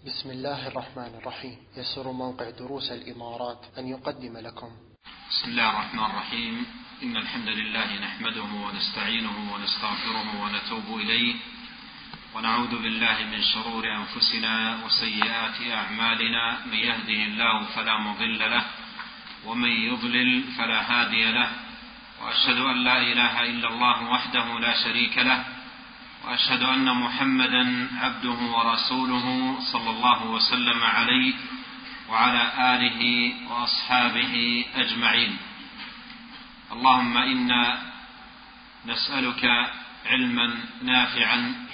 بسم الله الرحمن الرحيم. يسر موقع دروس الإمارات أن يقدم لكم. بسم الله الرحمن الرحيم. إن الحمد لله نحمده ونستعينه ونستغفره ونتوب إليه، ونعوذ بالله من شرور أنفسنا وسيئات أعمالنا. من يهده الله فلا مضل له، ومن يضلل فلا هادي له، وأشهد أن لا إله إلا الله وحده لا شريك له، وأشهد أن محمدا عبده ورسوله صلى الله وسلم عليه وعلى آله وأصحابه أجمعين. اللهم إنا نسألك علما نافعا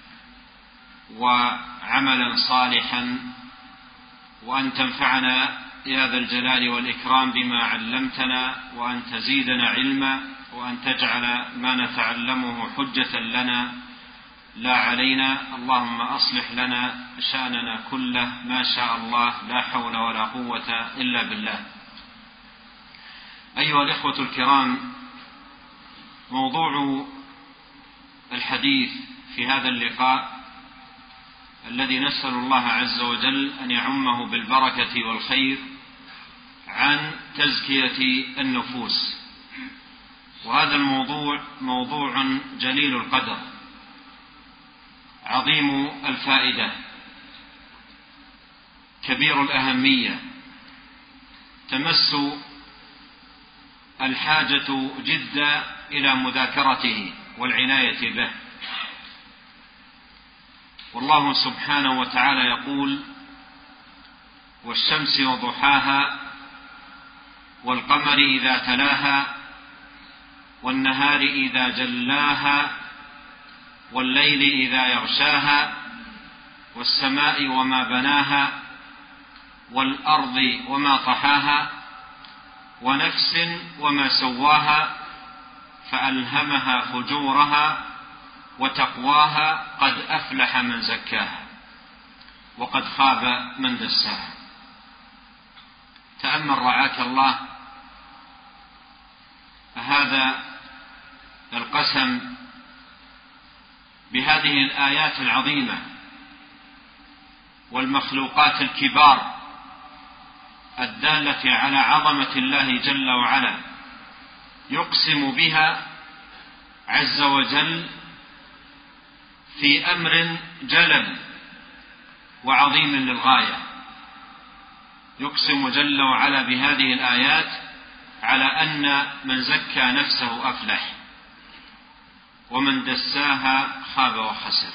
وعملا صالحا، وأن تنفعنا يا ذا الجلال والإكرام بما علمتنا، وأن تزيدنا علما، وأن تجعل ما نتعلمه حجة لنا لا علينا. اللهم أصلح لنا شأننا كله ما شاء الله، لا حول ولا قوة إلا بالله. أيها الإخوة الكرام، موضوع الحديث في هذا اللقاء الذي نسأل الله عز وجل أن يعمه بالبركة والخير عن تزكية النفوس. وهذا الموضوع موضوع جليل القدر عظيم الفائدة كبير الأهمية، تمس الحاجة جدا إلى مذاكرته والعناية به. والله سبحانه وتعالى يقول: والشمس وضحاها والقمر إذا تلاها والنهار إذا جلاها والليل إذا يغشاها والسماء وما بناها والأرض وما طحاها ونفس وما سواها فألهمها فجورها وتقواها قد أفلح من زكاها وقد خاب من دساها. تأمل رعاك الله هذا القسم بهذه الآيات العظيمة والمخلوقات الكبار الدالة على عظمة الله جل وعلا، يقسم بها عز وجل في أمر جلل وعظيم للغاية. يقسم جل وعلا بهذه الآيات على أن من زكى نفسه أفلح، ومن دساها خاب وخسر.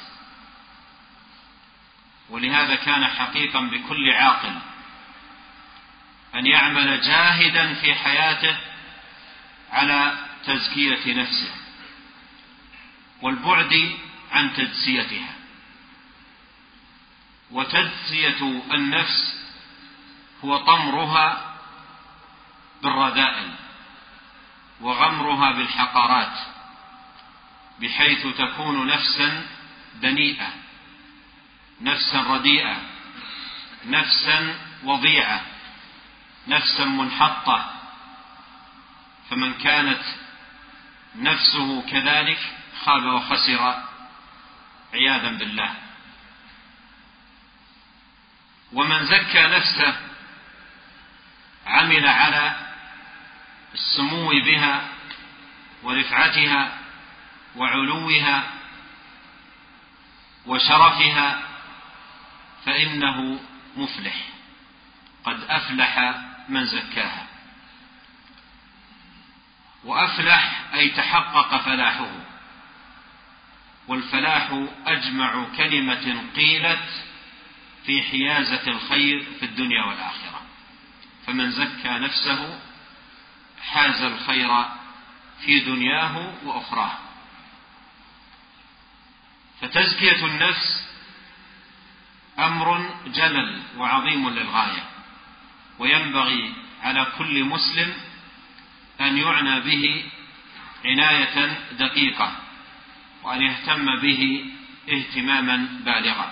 ولهذا كان حقيقا بكل عاقل أن يعمل جاهدا في حياته على تزكية نفسه والبعد عن تدسيتها. وتدسية النفس هو طمرها بالرذائل وغمرها بالحقارات، بحيث تكون نفسا دنيئة، نفسا رديئة، نفسا وضيعة، نفسا منحطة. فمن كانت نفسه كذلك خاب وخسر عياذا بالله. ومن زكى نفسه عمل على السمو بها ورفعتها وعلوها وشرفها، فإنه مفلح، قد أفلح من زكاها. وأفلح أي تحقق فلاحه. والفلاح أجمع كلمة قيلت في حيازة الخير في الدنيا والآخرة. فمن زكى نفسه حاز الخير في دنياه وأخراه. فتزكية النفس أمر جلل وعظيم للغاية، وينبغي على كل مسلم أن يعنى به عناية دقيقة، وأن يهتم به اهتماما بالغا.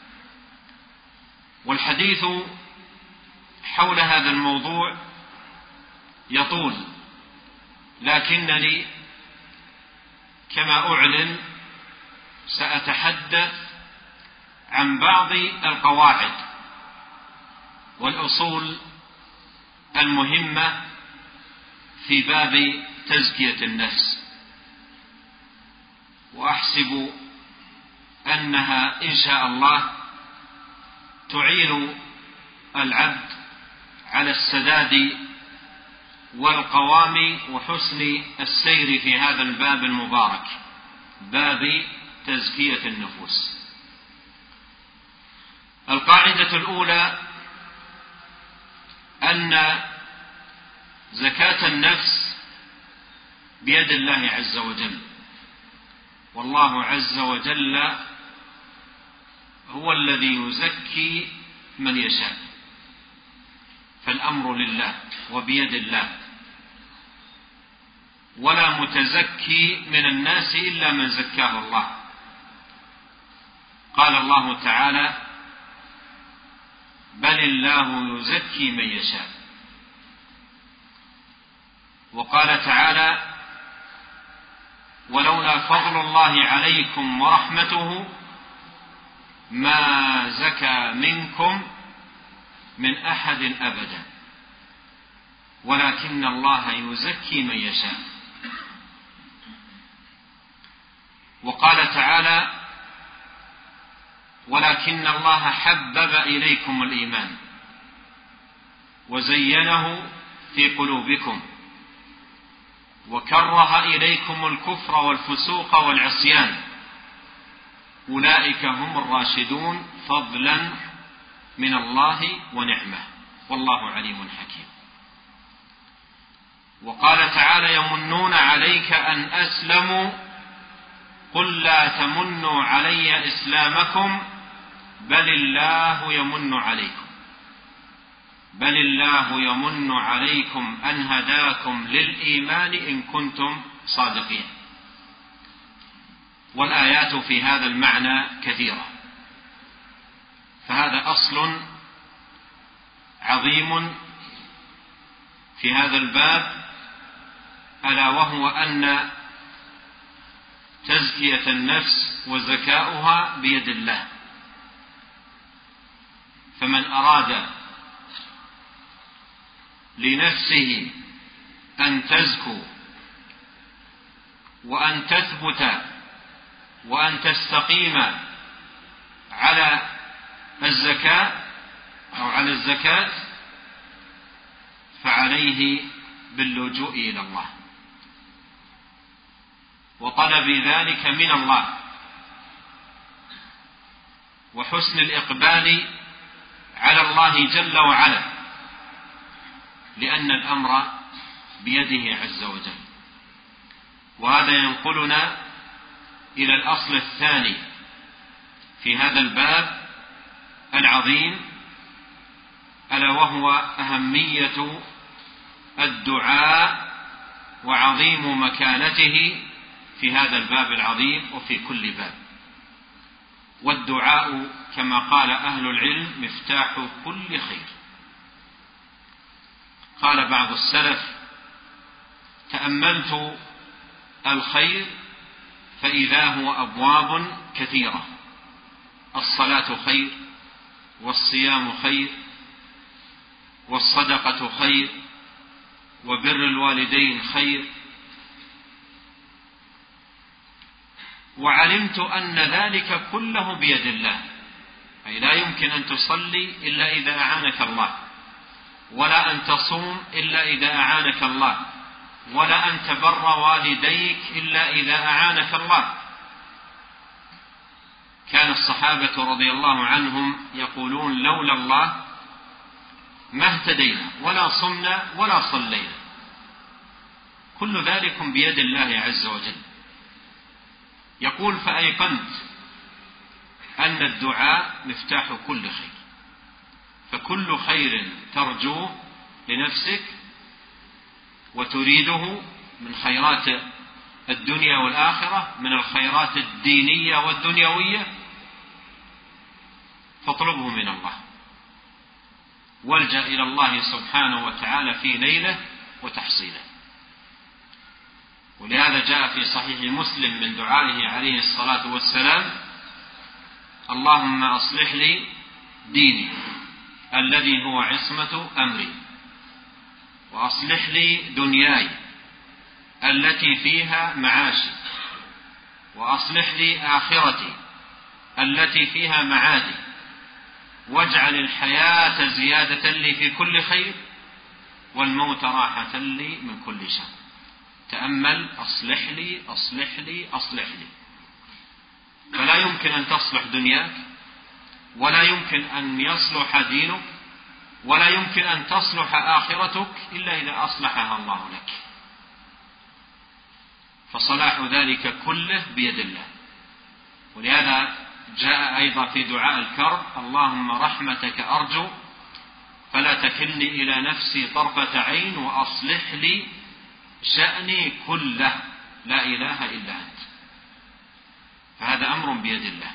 والحديث حول هذا الموضوع يطول، لكنني كما أعلن سأتحدث عن بعض القواعد والأصول المهمة في باب تزكية النفس، وأحسب أنها إن شاء الله تعين العبد على السداد والقوام وحسن السير في هذا الباب المبارك، باب تزكية النفوس. القاعدة الأولى أن زكاة النفس بيد الله عز وجل، والله عز وجل هو الذي يزكي من يشاء، فالأمر لله وبيد الله، ولا متزكي من الناس إلا من زكاه الله. قال الله تعالى: بل الله يزكي من يشاء. وقال تعالى: ولولا فضل الله عليكم ورحمته ما زكى منكم من أحد أبدا ولكن الله يزكي من يشاء. وقال تعالى: ولكن الله حبب إليكم الإيمان وزينه في قلوبكم وكره إليكم الكفر والفسوق والعصيان أولئك هم الراشدون فضلا من الله ونعمة والله عليم حكيم. وقال تعالى: يمنون عليك أن أسلموا قل لا تمنوا علي إسلامكم بل الله يمن عليكم أن هداكم للإيمان إن كنتم صادقين. والآيات في هذا المعنى كثيرة، فهذا أصل عظيم في هذا الباب، ألا وهو أن تزكية النفس وزكاؤها بيد الله. فمن أراد لنفسه أن تزكو وأن تثبت وأن تستقيم على الزكاة أو على الزكاة فعليه باللجوء إلى الله وطلب ذلك من الله وحسن الإقبال على الله جل وعلا، لأن الأمر بيده عز وجل. وهذا ينقلنا إلى الأصل الثاني في هذا الباب العظيم، ألا وهو أهمية الدعاء وعظيم مكانته في هذا الباب العظيم وفي كل باب. والدعاء كما قال أهل العلم مفتاح كل خير. قال بعض السلف: تأملت الخير فإذا هو أبواب كثيرة، الصلاة خير، والصيام خير، والصدقة خير، وبر الوالدين خير، وعلمت أن ذلك كله بيد الله، أي لا يمكن أن تصلي إلا إذا أعانك الله، ولا أن تصوم إلا إذا أعانك الله، ولا أن تبر والديك إلا إذا أعانك الله. كان الصحابة رضي الله عنهم يقولون: لولا الله ما اهتدينا ولا صمنا ولا صلينا. كل ذلك بيد الله عز وجل. يقول: فأيقنت أن الدعاء مفتاح كل خير، فكل خير ترجوه لنفسك وتريده من خيرات الدنيا والآخرة، من الخيرات الدينية والدنيوية، فاطلبه من الله والجأ إلى الله سبحانه وتعالى في نيله وتحصيله. ولهذا جاء في صحيح مسلم من دعائه عليه الصلاة والسلام: اللهم أصلح لي ديني الذي هو عصمة أمري، وأصلح لي دنياي التي فيها معاشي، وأصلح لي آخرتي التي فيها معادي، واجعل الحياة زيادة لي في كل خير، والموت راحة لي من كل شر. تأمل: أصلح لي أصلح لي أصلح لي. فلا يمكن أن تصلح دنياك، ولا يمكن أن يصلح دينك، ولا يمكن أن تصلح آخرتك إلا إذا أصلحها الله لك. فصلاح ذلك كله بيد الله. ولهذا جاء أيضا في دعاء الكرب: اللهم رحمتك أرجو فلا تكلني إلى نفسي طرفة عين، وأصلح لي شأني كله لا إله إلا أنت. فهذا أمر بيد الله.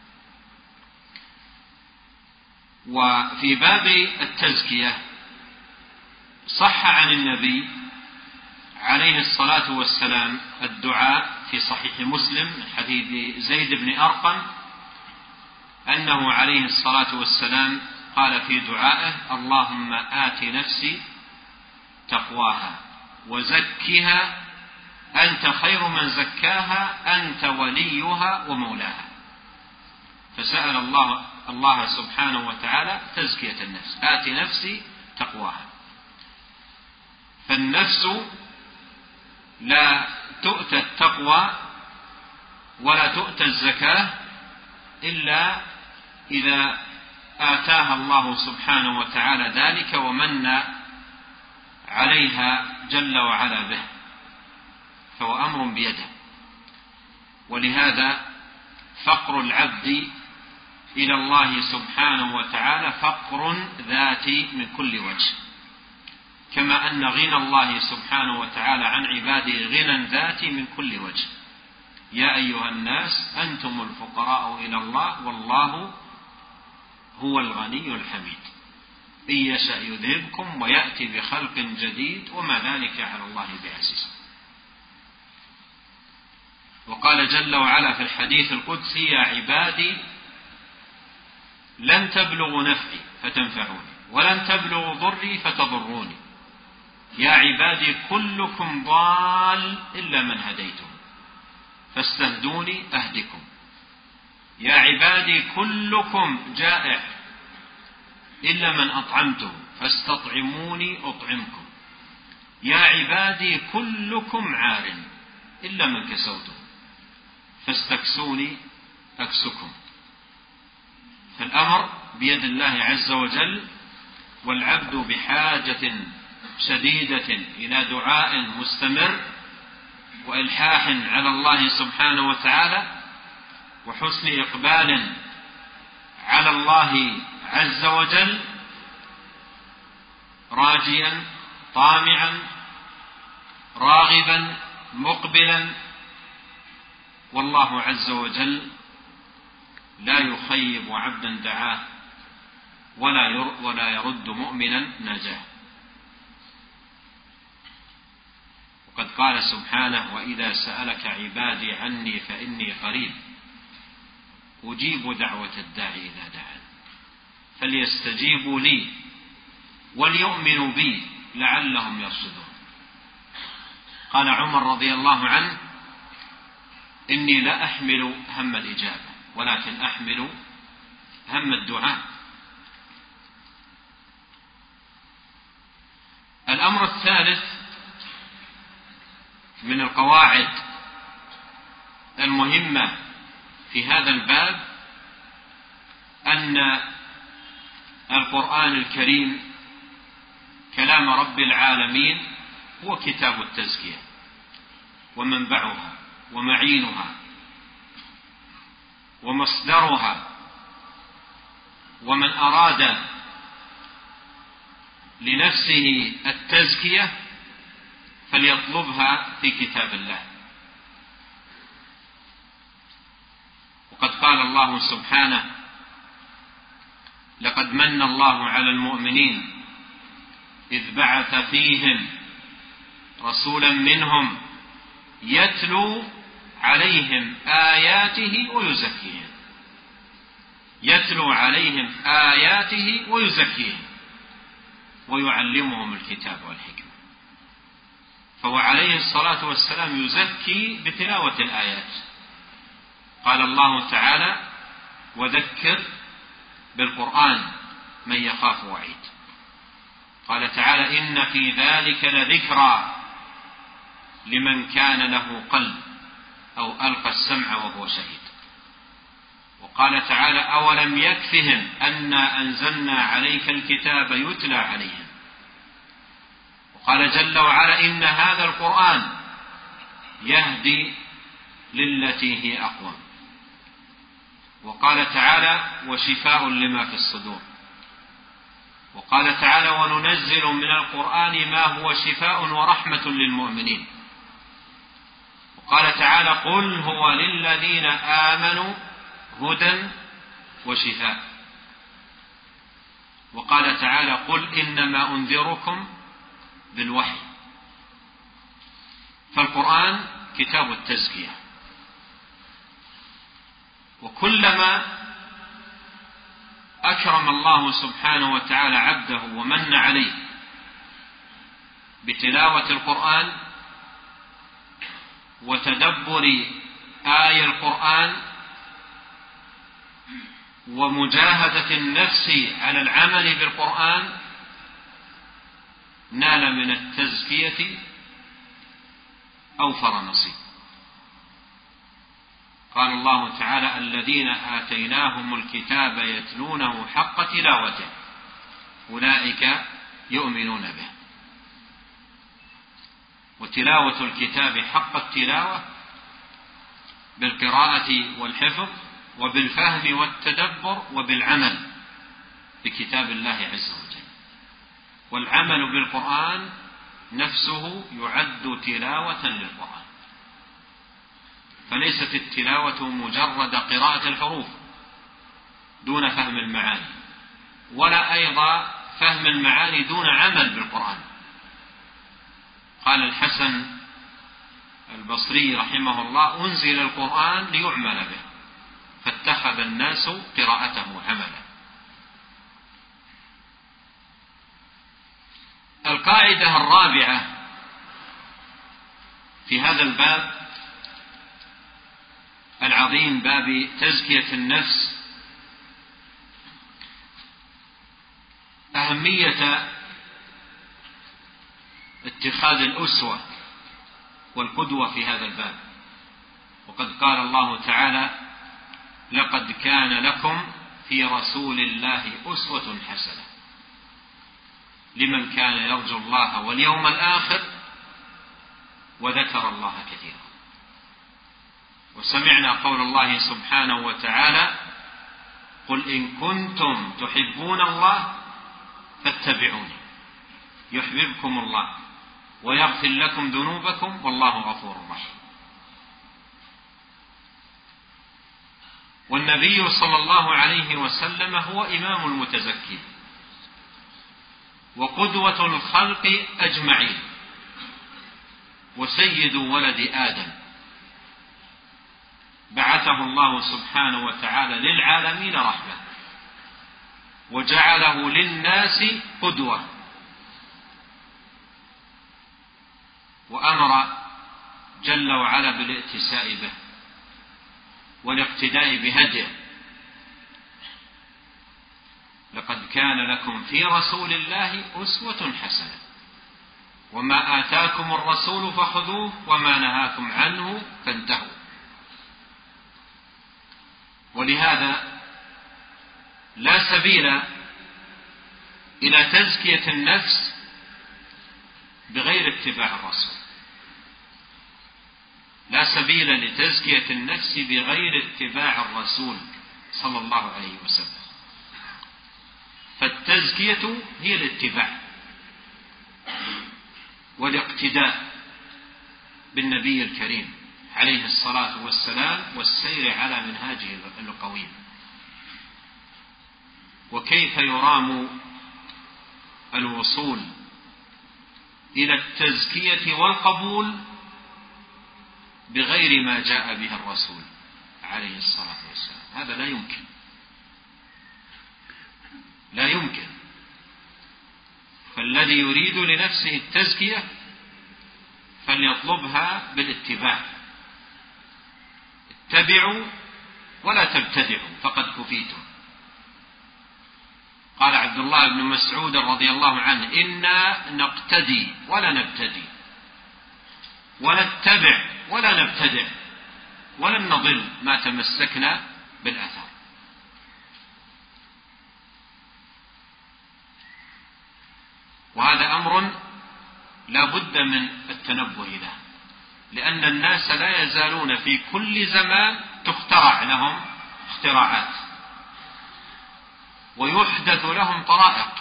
وفي باب التزكية صح عن النبي عليه الصلاة والسلام الدعاء في صحيح مسلم من حديث زيد بن أرقم أنه عليه الصلاة والسلام قال في دعائه: اللهم آت نفسي تقواها وزكها أنت خير من زكاها أنت وليها ومولاها. فسأل الله سبحانه وتعالى تزكية النفس: آت نفسي تقواها. فالنفس لا تؤتى التقوى ولا تؤتى الزكاة إلا إذا آتاها الله سبحانه وتعالى ذلك ومن عليها جل وعلا به، فهو أمر بيده. ولهذا فقر العبد إلى الله سبحانه وتعالى فقر ذاتي من كل وجه، كما أن غنى الله سبحانه وتعالى عن عباده غنى ذاتي من كل وجه. يا أيها الناس أنتم الفقراء إلى الله والله هو الغني الحميد، إن يشأ يذهبكم ويأتي بخلق جديد وما ذلك على الله بعزيز. وقال جل وعلا في الحديث القدسي: يا عبادي لن تبلغوا نفعي فتنفعوني ولن تبلغوا ضري فتضروني، يا عبادي كلكم ضال إلا من هديته فاستهدوني أهدكم، يا عبادي كلكم جائع إلا من أطعمته فاستطعموني أطعمكم، يا عبادي كلكم عار إلا من كسوته فاستكسوني أكسكم. فالأمر بيد الله عز وجل، والعبد بحاجة شديدة إلى دعاء مستمر وإلحاح على الله سبحانه وتعالى وحسن إقبال على الله عز وجل، راجيا طامعا راغبا مقبلا. والله عز وجل لا يخيب عبدا دعاه ولا يرد مؤمنا نجاه. وقد قال سبحانه: وإذا سألك عبادي عني فإني قريب أجيب دعوة الداعي إذا دعان فليستجيبوا لي وليؤمنوا بي لعلهم يرشدون. قال عمر رضي الله عنه: إني لا أحمل هم الإجابة ولكن أحمل هم الدعاء. الأمر الثالث من القواعد المهمة في هذا الباب أن القرآن الكريم كلام رب العالمين هو كتاب التزكية ومنبعها ومعينها ومصدرها، ومن أراد لنفسه التزكية فليطلبها في كتاب الله. وقد قال الله سبحانه: لقد من الله على المؤمنين إذ بعث فيهم رسولا منهم يتلو عليهم آياته ويزكيهم. يتلو عليهم آياته ويزكيهم ويعلمهم الكتاب والحكمة. فهو عليه الصلاة والسلام يزكي بتلاوة الآيات. قال الله تعالى: وذكر بالقرآن من يخاف وعيد. قال تعالى: إن في ذلك لذكرى لمن كان له قلب أو ألقى السمع وهو شهيد. وقال تعالى: أولم يكفهم أنا أنزلنا عليك الكتاب يتلى عليهم. وقال جل وعلا: إن هذا القرآن يهدي للتي هي أقوم. وقال تعالى: وشفاء لما في الصدور. وقال تعالى: وننزل من القرآن ما هو شفاء ورحمة للمؤمنين. وقال تعالى: قل هو للذين آمنوا هدى وشفاء. وقال تعالى: قل إنما أنذركم بالوحي. فالقرآن كتاب التزكية. وكلما أكرم الله سبحانه وتعالى عبده ومن عليه بتلاوة القرآن وتدبر آي القرآن ومجاهدة النفس على العمل بالقرآن، نال من التزكية أوفر نصيب. قال الله تعالى: الذين آتيناهم الكتاب يتلونه حق تلاوته أولئك يؤمنون به. وتلاوة الكتاب حق التلاوة بالقراءة والحفظ وبالفهم والتدبر وبالعمل بكتاب الله عز وجل. والعمل بالقرآن نفسه يعد تلاوة للقرآن، فليست التلاوة مجرد قراءة الحروف دون فهم المعاني، ولا أيضا فهم المعاني دون عمل بالقرآن. قال الحسن البصري رحمه الله: أنزل القرآن ليعمل به فاتخذ الناس قراءته عملا. القاعدة الرابعة في هذا الباب العظيم، باب تزكية النفس، أهمية اتخاذ الأسوة والقدوة في هذا الباب. وقد قال الله تعالى: لقد كان لكم في رسول الله أسوة حسنة لمن كان يرجو الله واليوم الآخر وذكر الله كثيرا. وسمعنا قول الله سبحانه وتعالى: قل إن كنتم تحبون الله فاتبعوني يحببكم الله ويغفر لكم ذنوبكم والله غفور رحيم. والنبي صلى الله عليه وسلم هو إمام المتزكين وقدوة الخلق أجمعين وسيد ولد آدم، بعثه الله سبحانه وتعالى للعالمين رحمة وجعله للناس قدوة، وأمر جل وعلا بالائتساء به والاقتداء بهديه. لقد كان لكم في رسول الله أسوة حسنة وما آتاكم الرسول فخذوه وما نهاكم عنه فانتهوا. ولهذا لا سبيل إلى تزكية النفس بغير اتباع الرسول، لا سبيل لتزكية النفس بغير اتباع الرسول صلى الله عليه وسلم. فالتزكية هي الاتباع والاقتداء بالنبي الكريم عليه الصلاة والسلام والسير على منهاجه القويم. وكيف يرام الوصول إلى التزكية والقبول بغير ما جاء به الرسول عليه الصلاة والسلام؟ هذا لا يمكن. الذي يريد لنفسه التزكية فليطلبها بالاتباع. اتبعوا ولا تبتدعوا فقد كفيتم. قال عبد الله بن مسعود رضي الله عنه: إنا نقتدي ولا نبتدي، ونتبع ولا نبتدع، ولن نضل ما تمسكنا بالأثر. وهذا أمر لا بد من التنبه له، لأن الناس لا يزالون في كل زمان تخترع لهم اختراعات ويحدث لهم طرائق،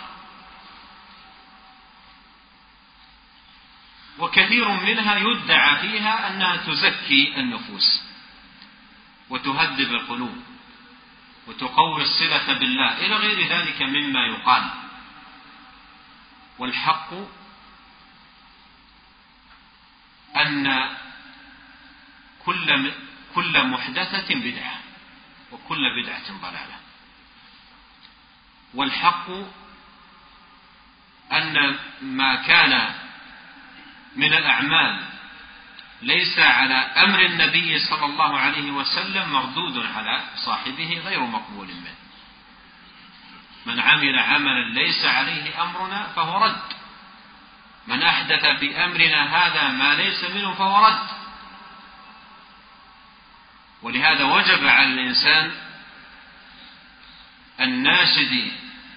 وكثير منها يدعى فيها أنها تزكي النفوس وتهذب القلوب وتقوي الصلة بالله إلى غير ذلك مما يقال. والحق أن كل محدثة بدعة وكل بدعة ضلالة. والحق أن ما كان من الأعمال ليس على أمر النبي صلى الله عليه وسلم مردود على صاحبه غير مقبول منه. من عمل عملا ليس عليه أمرنا فهو رد، من أحدث في أمرنا هذا ما ليس منه فهو رد. ولهذا وجب على الإنسان الناشد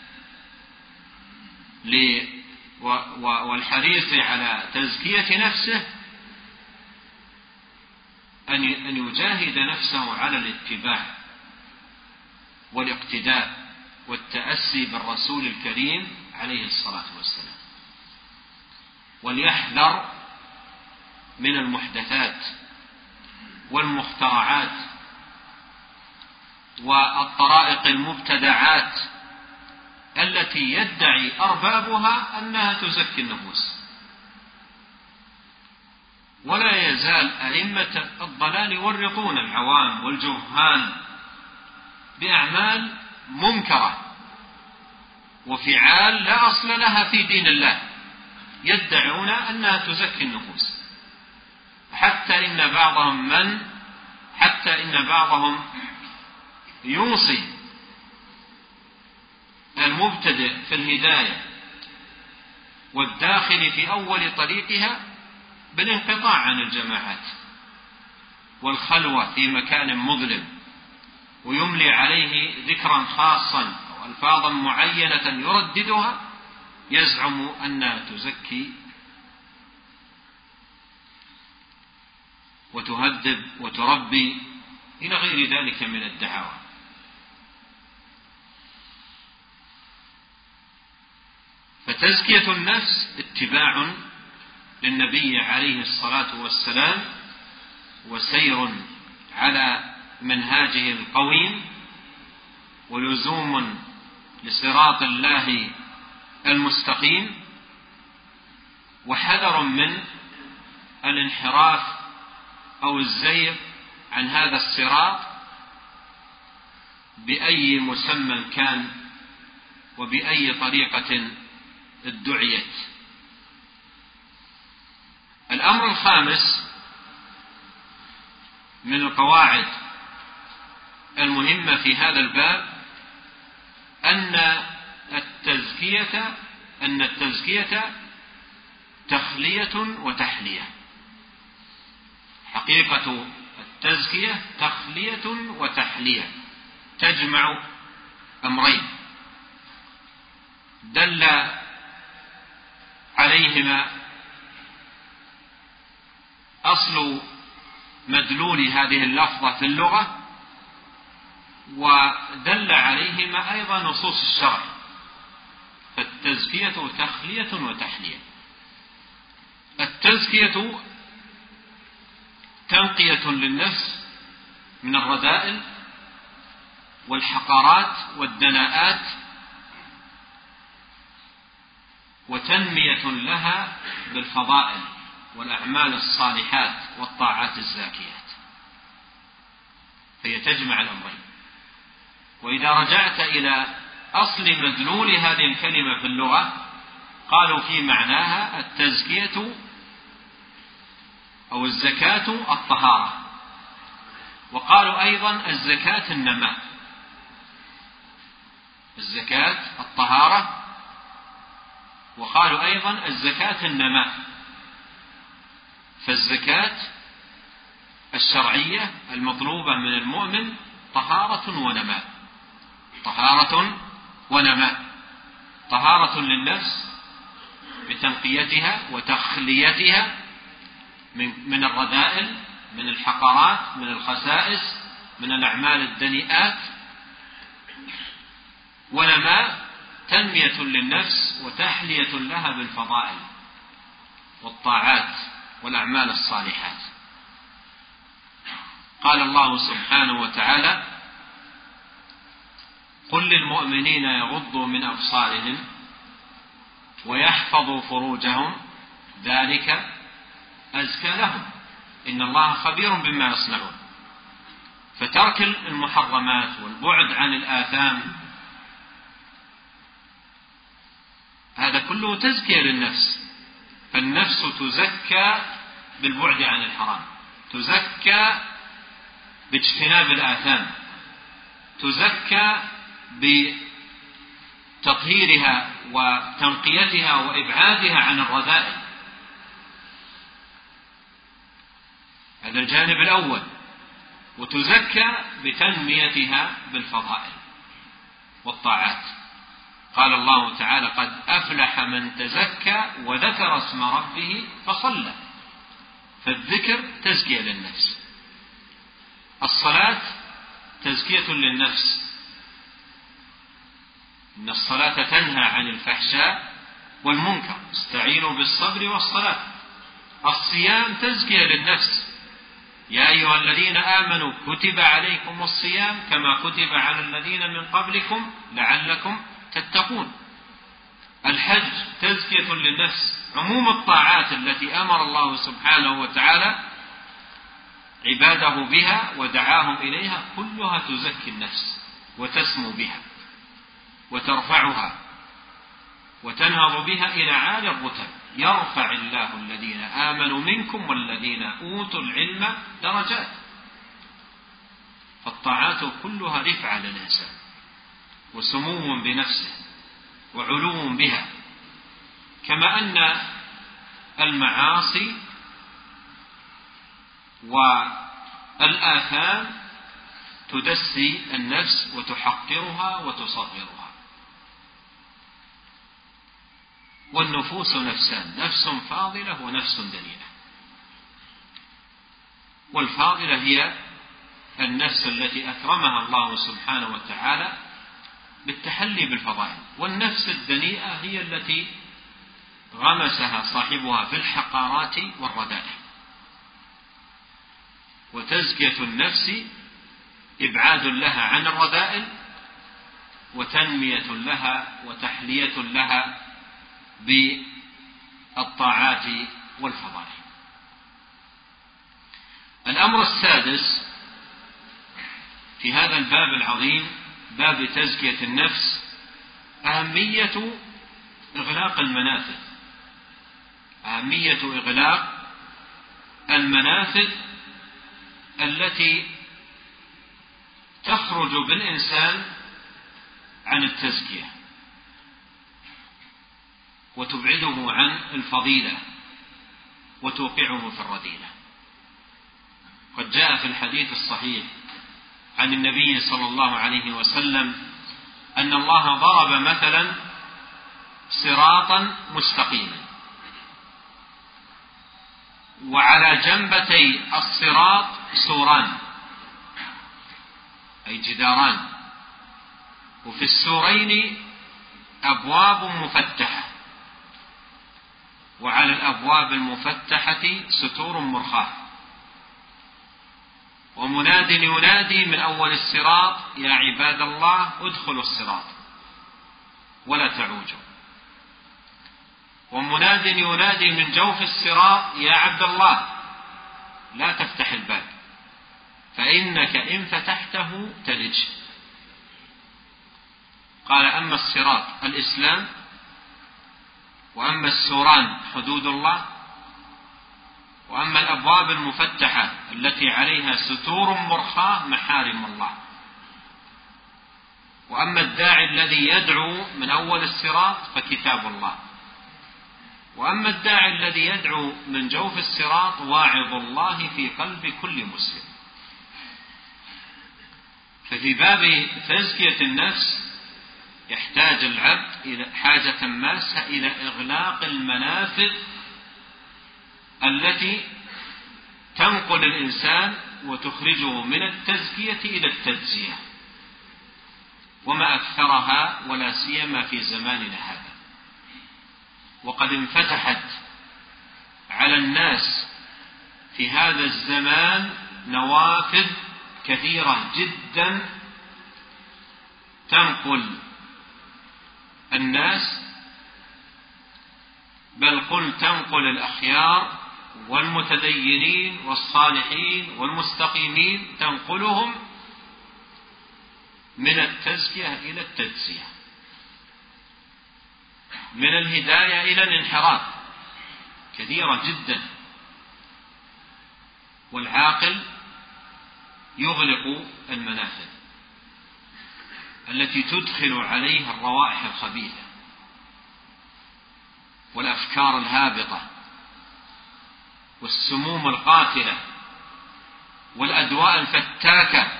والحريص على تزكية نفسه أن يجاهد نفسه على الاتباع والاقتداء والتأسي بالرسول الكريم عليه الصلاة والسلام، وليحذر من المحدثات والمخترعات والطرائق المبتدعات التي يدعي أربابها أنها تزكي النفوس. ولا يزال أئمة الضلال يورطون العوام والجهال بأعمال منكرة وفعال لا أصل لها في دين الله، يدعون أنها تزكي النفوس. حتى إن بعضهم يوصي المبتدئ في الهداية والداخل في أول طريقها بالانقطاع عن الجماعات والخلوة في مكان مظلم، ويملي عليه ذكرا خاصا أو ألفاظا معينة يرددها يزعم أنها تزكي وتهذب وتربي إلى غير ذلك من الدعاوى. فتزكية النفس اتباع للنبي عليه الصلاة والسلام وسير على منهاجه القويم ولزوم لصراط الله المستقيم، وحذر من الانحراف أو الزيغ عن هذا الصراط بأي مسمى كان وبأي طريقة ادعيت. الأمر الخامس من القواعد المهمة في هذا الباب أن التزكية تخلية وتحلية. حقيقة التزكية تخلية وتحلية، تجمع أمرين دل عليهما أصل مدلول هذه اللفظة في اللغة، ودل عليهما أيضا نصوص الشرع. فالتزكية تخلية وتحلية. التزكية تنقية للنفس من الرذائل والحقارات والدناءات، وتنمية لها بالفضائل والأعمال الصالحات والطاعات الزاكيات، فهي تجمع الأمرين. وإذا رجعت إلى أصل مدلول هذه الكلمة في اللغة قالوا في معناها التزكية أو الزكاة الطهارة، وقالوا أيضا الزكاة النماء. الزكاة الطهارة، وقالوا أيضا الزكاة النماء. فالزكاة الشرعية المطلوبة من المؤمن طهارة ونماء، طهارة ونماء. طهارة للنفس بتنقيتها وتخليتها من الرذائل، من الحقرات، من الخسائس، من الأعمال الدنيئات. ونماء تنمية للنفس وتحلية لها بالفضائل والطاعات والأعمال الصالحات. قال الله سبحانه وتعالى: قل للمؤمنين يغضوا من أبصارهم ويحفظوا فروجهم ذلك أزكى لهم إن الله خبير بما يصنعون. فترك المحرمات والبعد عن الآثام هذا كله تزكية للنفس. فالنفس تزكى بالبعد عن الحرام، تزكى باجتناب الآثام، تزكى بتطهيرها وتنقيتها وإبعادها عن الرذائل. هذا الجانب الأول. وتزكى بتنميتها بالفضائل والطاعات. قال الله تعالى: قد أفلح من تزكى وذكر اسم ربه فصلى. فالذكر تزكية للنفس. الصلاة تزكية للنفس، إن الصلاة تنهى عن الفحشاء والمنكر، استعينوا بالصبر والصلاة. الصيام تزكية للنفس، يا أيها الذين آمنوا كتب عليكم الصيام كما كتب على الذين من قبلكم لعلكم تتقون. الحج تزكية للنفس. عموم الطاعات التي أمر الله سبحانه وتعالى عباده بها ودعاهم إليها كلها تزكي النفس وتسمو بها وترفعها وتنهض بها إلى عالي الرتب. يرفع الله الذين آمنوا منكم والذين أوتوا العلم درجات. فالطاعات كلها رفعة للإنسان وسمو بنفسه وعلو بها، كما أن المعاصي والآثام تدسي النفس وتحقرها وتصغرها. والنفوس نفسان: نفس فاضلة ونفس دنيئة. والفاضلة هي النفس التي أكرمها الله سبحانه وتعالى بالتحلي بالفضائل، والنفس الدنيئة هي التي غمسها صاحبها في الحقارات والرذائل. وتزكية النفس إبعاد لها عن الرذائل وتنمية لها وتحلية لها بالطاعات والفضائل. الأمر السادس في هذا الباب العظيم، باب تزكية النفس، أهمية إغلاق المنافذ. أهمية إغلاق المنافذ التي تخرج بالإنسان عن التزكية وتبعده عن الفضيلة وتوقعه في الرذيلة. قد جاء في الحديث الصحيح عن النبي صلى الله عليه وسلم أن الله ضرب مثلا صراطا مستقيما، وعلى جنبتي الصراط سوران أي جداران، وفي السورين أبواب مفتحة، وعلى الأبواب المفتحة ستور مرخاة، ومناد ينادي من أول الصراط: يا عباد الله ادخلوا الصراط ولا تعوجوا. ومناد ينادي من جوف الصراط: يا عبد الله لا تفتح الباب فإنك إن فتحته تلج. قال: أما الصراط الإسلام وأما السوران حدود الله، وأما الأبواب المفتحة التي عليها ستور مرخاة محارم الله. وأما الداعي الذي يدعو من أول الصراط فكتاب الله، وأما الداعي الذي يدعو من جوف الصراط واعظ الله في قلب كل مسلم. ففي باب تزكية النفس يحتاج العبد إلى حاجة ماسة إلى إغلاق المنافذ التي تنقل الإنسان وتخرجه من التزكية إلى التجزية، وما أكثرها ولا سيما في زماننا هذا. وقد انفتحت على الناس في هذا الزمان نوافذ كثيرة جدا تنقل الناس، بل قل تنقل الأخيار والمتدينين والصالحين والمستقيمين، تنقلهم من التزكية إلى التجزية، من الهداية إلى الانحراف، كثيرة جدا. والعاقل يغلق المنافذ التي تدخل عليه الروائح الخبيثة والأفكار الهابطة والسموم القاتلة والأدواء الفتاكة،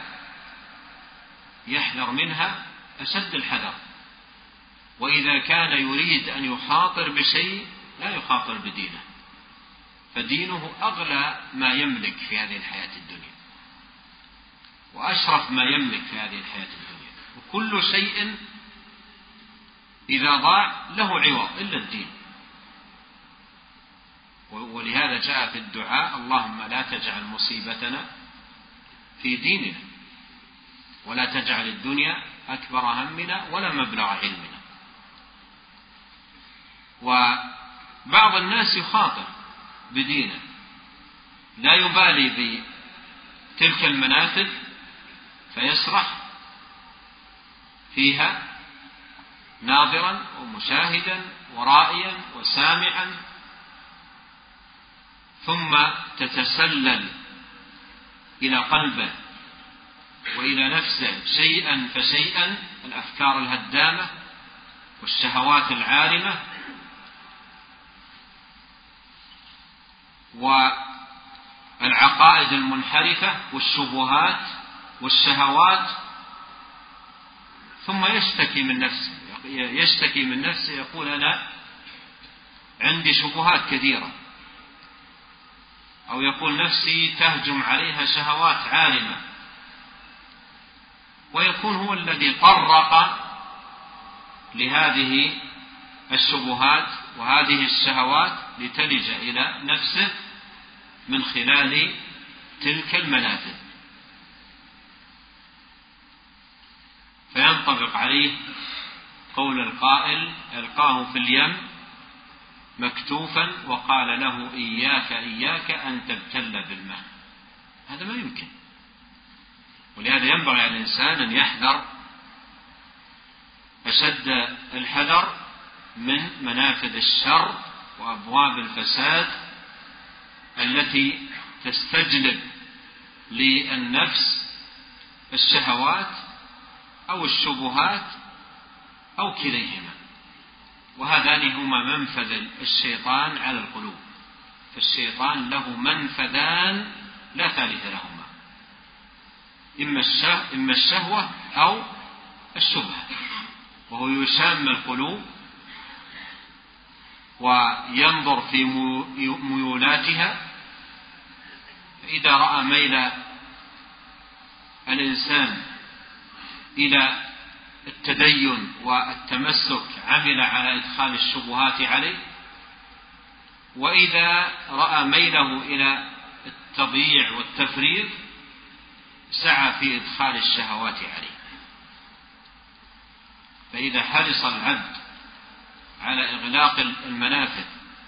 يحذر منها أشد الحذر. وإذا كان يريد أن يخاطر بشيء لا يخاطر بدينه، فدينه أغلى ما يملك في هذه الحياة الدنيا وأشرف ما يملك في هذه الحياة الدنيا. وكل شيء إذا ضاع له عوض إلا الدين. ولهذا جاء في الدعاء: اللهم لا تجعل مصيبتنا في ديننا ولا تجعل الدنيا أكبر همنا ولا مبلغ علمنا. وبعض الناس يخاطر بدينه، لا يبالي بتلك المنافذ فيسرح فيها ناظرا ومشاهدا ورائيا وسامعا، ثم تتسلل إلى قلبه وإلى نفسه شيئا فشيئا الأفكار الهدامة والشهوات العارمة والعقائد المنحرفة والشبهات والشهوات، ثم يشتكي من نفسه يقول: أنا عندي شبهات كثيرة، أو يقول: نفسي تهجم عليها شهوات عارمة، ويكون هو الذي طرق لهذه الشبهات وهذه الشهوات لتلج إلى نفسه من خلال تلك المنافذ، فينطبق عليه قول القائل: ألقاه في اليم مكتوفا وقال له: إياك أن تبتل بالماء. هذا ما يمكن. ولهذا ينبغي على الإنسان أن يحذر أشد الحذر من منافذ الشر وأبواب الفساد التي تستجلب للنفس الشهوات أو الشبهات أو كليهما. وهذان هما منفذ الشيطان على القلوب. فالشيطان له منفذان لا ثالث لهما: إما الشهوة أو الشبهة، وهو يشام القلوب وينظر في ميولاتها، فإذا رأى ميل الإنسان إلى التدين والتمسك عمل على إدخال الشبهات عليه، وإذا رأى ميله إلى التضييع والتفريط سعى في إدخال الشهوات عليه. فإذا حرص العبد على إغلاق المنافذ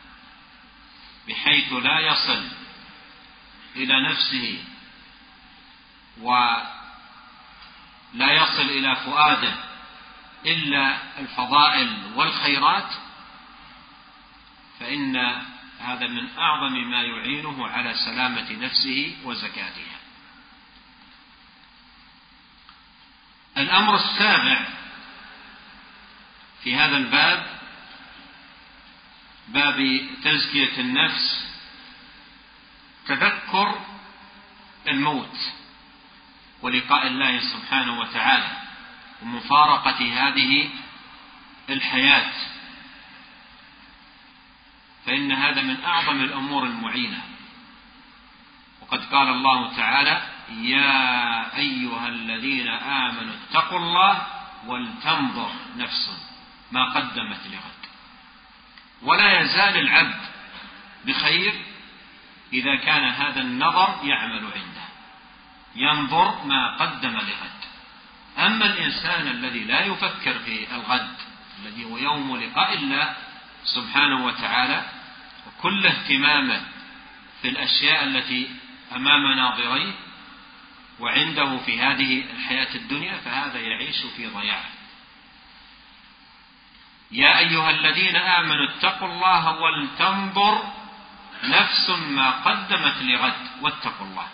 بحيث لا يصل إلى نفسه ولا يصل إلى فؤاده إلا الفضائل والخيرات، فإن هذا من أعظم ما يعينه على سلامة نفسه وزكاتها. الأمر السابع في هذا الباب، باب تزكية النفس، تذكر الموت ولقاء الله سبحانه وتعالى ومفارقة هذه الحياة، فإن هذا من أعظم الأمور المعينة. وقد قال الله تعالى: يا أيها الذين آمنوا اتقوا الله ولتنظر نفس ما قدمت لغد. ولا يزال العبد بخير إذا كان هذا النظر يعمل عنده، ينظر ما قدم لغد. أما الإنسان الذي لا يفكر في الغد الذي هو يوم لقاء الله سبحانه وتعالى، وكل اهتمامه في الأشياء التي أمام ناظريه وعنده في هذه الحياة الدنيا، فهذا يعيش في ضياع. يا أيها الذين آمنوا اتقوا الله ولتنظر نفس ما قدمت لغد واتقوا الله.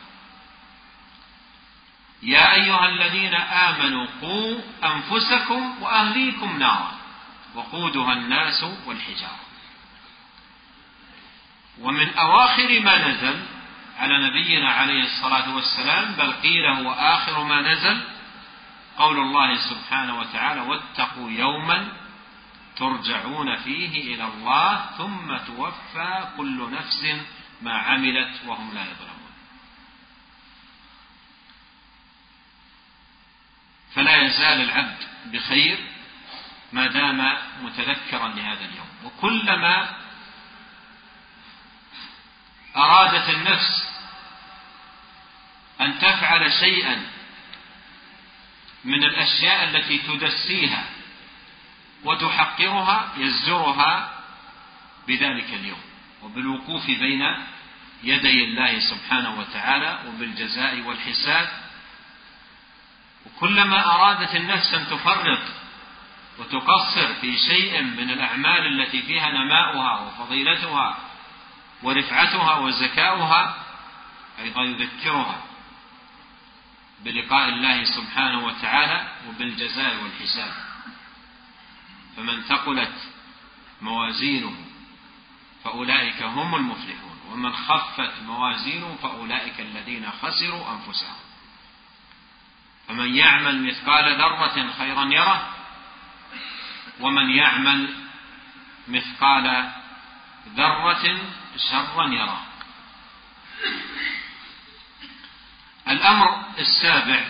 يا أيها الذين آمنوا قوا أنفسكم وأهليكم نارا وقودها الناس والحجارة. ومن أواخر ما نزل على نبينا عليه الصلاة والسلام، بل قيل هو آخر ما نزل، قول الله سبحانه وتعالى: واتقوا يوما ترجعون فيه إلى الله ثم توفى كل نفس ما عملت وهم لا يظلمون. فلا يزال العبد بخير ما دام متذكرا لهذا اليوم. وكلما أرادت النفس أن تفعل شيئا من الأشياء التي تدسيها وتحقرها يزجرها بذلك اليوم وبالوقوف بين يدي الله سبحانه وتعالى وبالجزاء والحساب. وكلما أرادت النفس أن تفرط وتقصر في شيء من الأعمال التي فيها نماؤها وفضيلتها ورفعتها وزكاؤها، أيضا يذكرها بلقاء الله سبحانه وتعالى وبالجزاء والحساب. فمن ثقلت موازينه فأولئك هم المفلحون، ومن خفت موازينه فأولئك الذين خسروا أنفسهم. فمن يعمل مثقال ذرة خيرا يره، ومن يعمل مثقال ذرة شرا يره. الأمر السابع،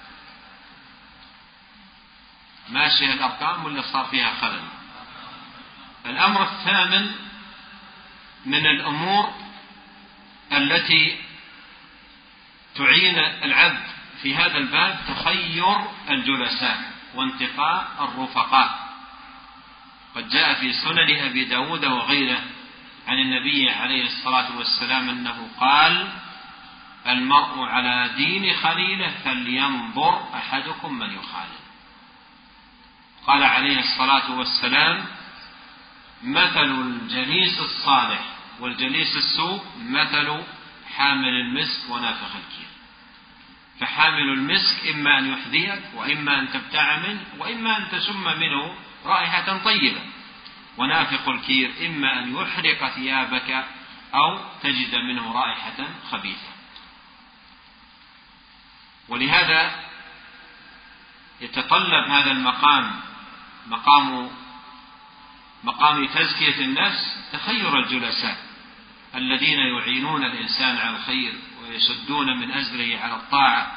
ماشي الأرقام ولا صار فيها خلل؟ الأمر الثامن من الأمور التي تعين العبد في هذا الباب تخير الجلساء وانتقاء الرفقاء. قد جاء في سنن أبي داود وغيره عن النبي عليه الصلاة والسلام أنه قال: المرء على دين خليله فلينظر أحدكم من يخالل. قال عليه الصلاة والسلام: مثل الجليس الصالح والجليس السوء مثل حامل المسك ونافخ الكير. فحامل المسك إما أن يحذيك وإما أن تبتاع منه وإما أن تشم منه رائحة طيبة، ونافخ الكير إما أن يحرق ثيابك أو تجد منه رائحة خبيثة. ولهذا يتطلب هذا المقام، مقام تزكية النفس، تخير الجلساء الذين يعينون الإنسان على الخير ويشدون من أزره على الطاعة.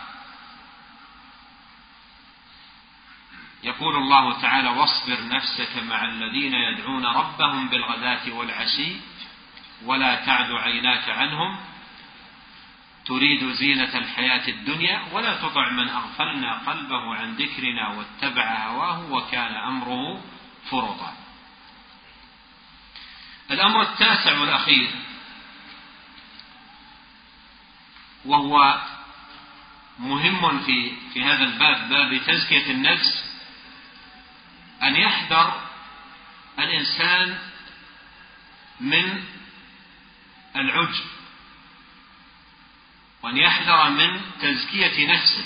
يقول الله تعالى: واصبر نفسك مع الذين يدعون ربهم بالغداة والعشي ولا تعد عيناك عنهم تريد زينة الحياة الدنيا ولا تطع من أغفلنا قلبه عن ذكرنا واتبع هواه وكان أمره فرطا. الأمر التاسع والأخير، وهو مهم في هذا الباب، باب تزكية النفس، أن يحذر الإنسان من العجب، وأن يحذر من تزكية نفسه،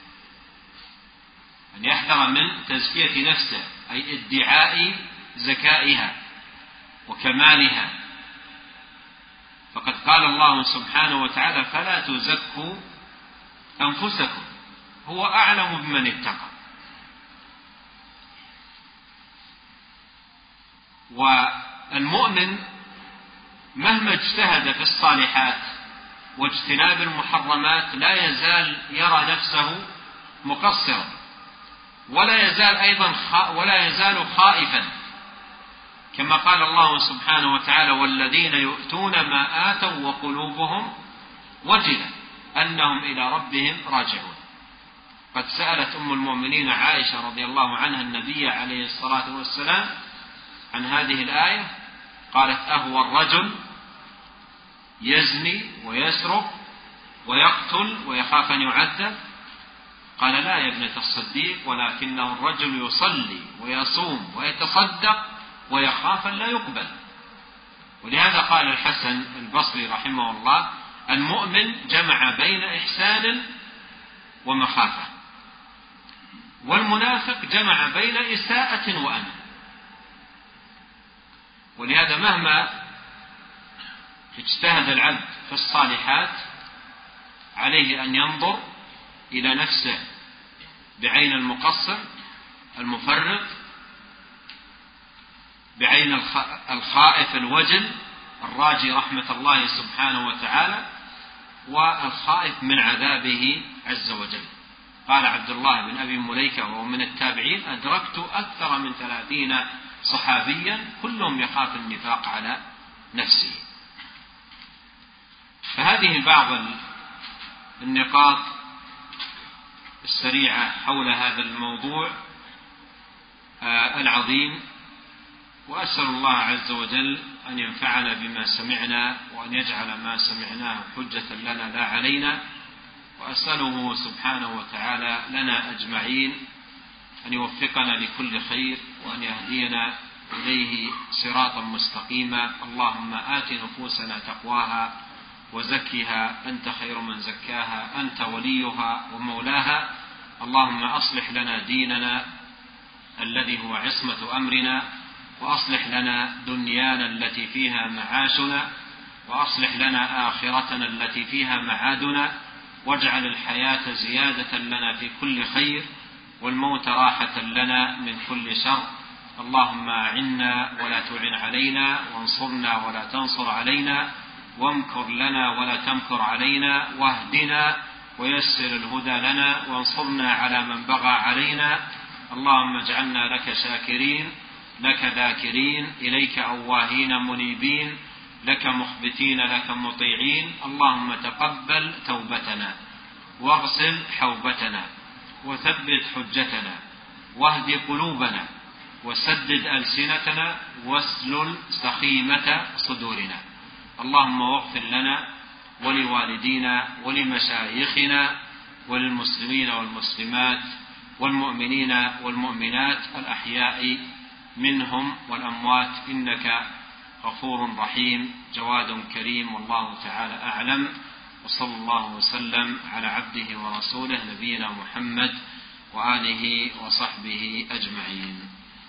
أن يحذر من تزكية نفسه أي ادعاء زكائها وكمالها. فقد قال الله سبحانه وتعالى: فلا تزكوا أنفسكم هو أعلم بمن اتقى. والمؤمن مهما اجتهد في الصالحات واجتناب المحرمات لا يزال يرى نفسه مقصرا، ولا يزال خائفا، كما قال الله سبحانه وتعالى: والذين يؤتون ما آتوا وقلوبهم وجلة أنهم إلى ربهم راجعون. قد سألت أم المؤمنين عائشة رضي الله عنها النبي عليه الصلاة والسلام عن هذه الآية، قالت: أهو الرجل يزني ويسرق ويقتل ويخاف أن يعذب؟ قال: لا يا ابنة الصديق، ولكنه الرجل يصلي ويصوم ويتصدق ويخاف أن لا يقبل. ولهذا قال الحسن البصري رحمه الله: المؤمن جمع بين إحسان ومخافة، والمنافق جمع بين إساءة وأمن. ولهذا مهما اجتهد العبد في الصالحات عليه أن ينظر إلى نفسه بعين المقصر المفرط، بعين الخائف الوجل الراجي رحمة الله سبحانه وتعالى، والخائف من عذابه عز وجل. قال عبد الله بن أبي مليكة وهو من التابعين: أدركت أكثر من 30 صحابيا كلهم يخاف النفاق على نفسه. فهذه بعض النقاط السريعة حول هذا الموضوع العظيم، وأسأل الله عز وجل أن ينفعنا بما سمعنا، وأن يجعل ما سمعناه حجة لنا لا علينا، وأسأله سبحانه وتعالى لنا أجمعين أن يوفقنا لكل خير، وأن يهدينا إليه صراطا مستقيما. اللهم آت نفوسنا تقواها وزكها أنت خير من زكاها، أنت وليها ومولاها. اللهم أصلح لنا ديننا الذي هو عصمة أمرنا، وأصلح لنا دنيانا التي فيها معاشنا، وأصلح لنا آخرتنا التي فيها معادنا، واجعل الحياة زيادة لنا في كل خير، والموت راحة لنا من كل شر. اللهم أعنا ولا تعن علينا، وانصرنا ولا تنصر علينا، وامكر لنا ولا تمكر علينا، واهدنا ويسر الهدى لنا، وانصرنا على من بغى علينا. اللهم اجعلنا لك شاكرين، لك ذاكرين، إليك أواهين منيبين، لك مخبتين، لك مطيعين. اللهم تقبل توبتنا، واغسل حوبتنا، وثبت حجتنا، واهد قلوبنا، وسدد ألسنتنا، واسلل سخيمة صدورنا. اللهم واغفر لنا ولوالدينا ولمشايخنا وللمسلمين والمسلمات والمؤمنين والمؤمنات الأحياء منهم والأموات، إنك غفور رحيم جواد كريم. والله تعالى أعلم، وصلى الله وسلم على عبده ورسوله نبينا محمد وآله وصحبه أجمعين.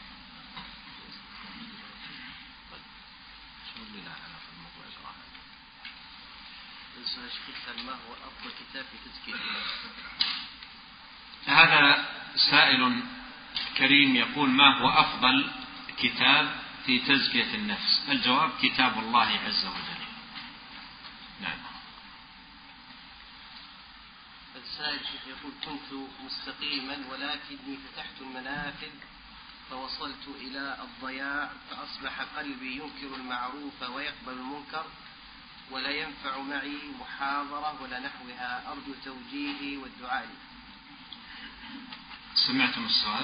ما هو أفضل كتاب في تزكية النفس؟ هذا سائل كريم يقول: ما هو أفضل كتاب في تزكية النفس؟ الجواب: كتاب الله عز وجل. نعم. السائل يقول: كنت مستقيما ولكني فتحت المنافذ فوصلت إلى الضياع، فأصبح قلبي ينكر المعروف ويقبل المنكر، ولا ينفع معي محاضرة ولا نحوها، أرجو توجيهي والدعاء لي. سمعتم السؤال؟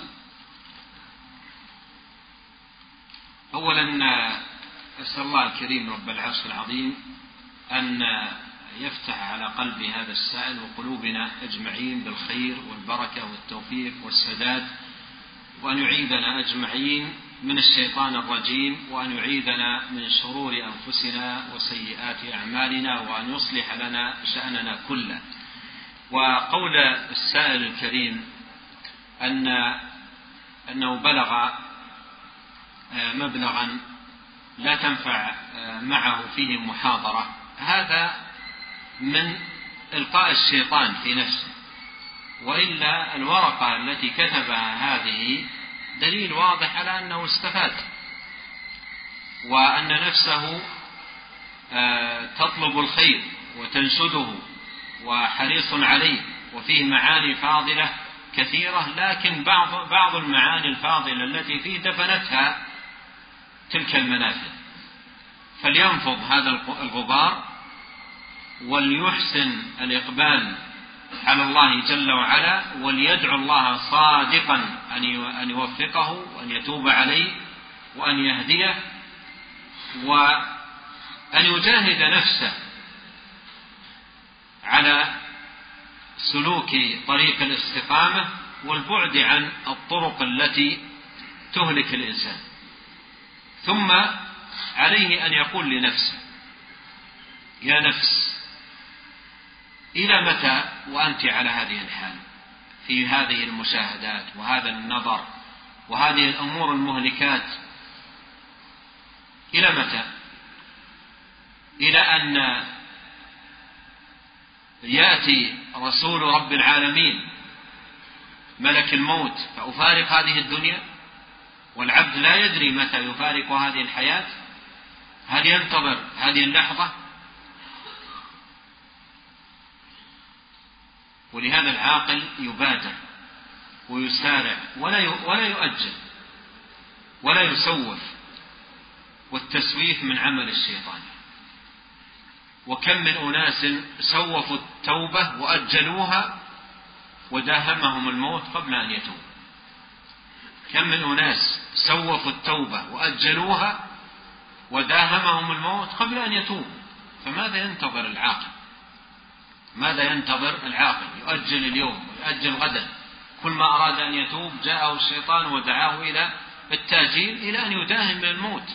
أولا أسأل الله الكريم رب العرش العظيم أن يفتح على قلب هذا السائل وقلوبنا أجمعين بالخير والبركة والتوفيق والسداد، وأن يعيدنا أجمعين من الشيطان الرجيم، وأن يعيذنا من شرور أنفسنا وسيئات أعمالنا، وأن يصلح لنا شأننا كله. وقول السائل الكريم أنه بلغ مبلغا لا تنفع معه فيه محاضرة، هذا من إلقاء الشيطان في نفسه، وإلا الورقة التي كتبها هذه دليل واضح على أنه استفاد، وأن نفسه تطلب الخير وتنشده وحريص عليه، وفيه معاني فاضلة كثيرة، لكن بعض المعاني الفاضلة التي فيه دفنتها تلك المنافذ. فلينفض هذا الغبار وليحسن الإقبال على الله جل وعلا، وليدعو الله صادقا أن يوفقه وأن يتوب عليه وأن يهديه، وأن يجاهد نفسه على سلوك طريق الاستقامة والبعد عن الطرق التي تهلك الإنسان. ثم عليه أن يقول لنفسه: يا نفس، إلى متى وأنت على هذه الحال، في هذه المشاهدات وهذا النظر وهذه الأمور المهلكات؟ إلى متى؟ إلى أن يأتي رسول رب العالمين ملك الموت فأفارق هذه الدنيا، والعبد لا يدري متى يفارق هذه الحياة؟ هل ينتظر هذه اللحظة؟ ولهذا العاقل يبادر ويسارع ولا يؤجل ولا يسوف، والتسويف من عمل الشيطان. وكم من أناس سوفوا التوبة وأجلوها وداهمهم الموت قبل أن يتوبوا. كم من أناس سوفوا التوبة وأجلوها وداهمهم الموت قبل أن يتوبوا. فماذا ينتظر العاقل؟ ماذا ينتظر العاقل؟ يؤجل اليوم ويؤجل غدا، كل ما أراد أن يتوب جاءه الشيطان ودعاه إلى التأجيل إلى أن يداهم من الموت.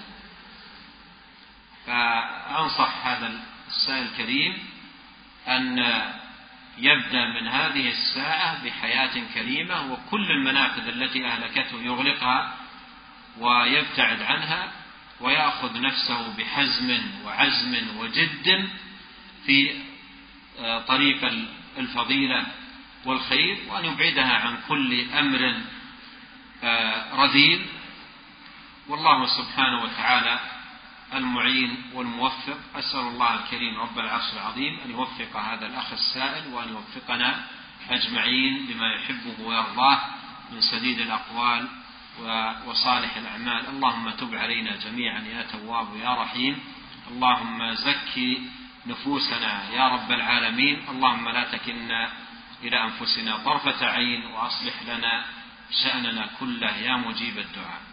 فأنصح هذا السائل الكريم أن يبدأ من هذه الساعة بحياة كريمة، وكل المنافذ التي أهلكته يغلقها ويبتعد عنها، ويأخذ نفسه بحزم وعزم وجد في طريق الفضيلة والخير، وأن يبعدها عن كل أمر رذيل. والله سبحانه وتعالى المعين والموفق. أسأل الله الكريم رب العرش العظيم أن يوفق هذا الأخ السائل، وأن يوفقنا أجمعين لما يحبه ويرضاه من سديد الأقوال وصالح الأعمال. اللهم تب علينا جميعا يا تواب يا رحيم. اللهم زكي نفوسنا يا رب العالمين. اللهم لا تكلنا إلى أنفسنا طرفة عين، وأصلح لنا شأننا كله يا مجيب الدعاء.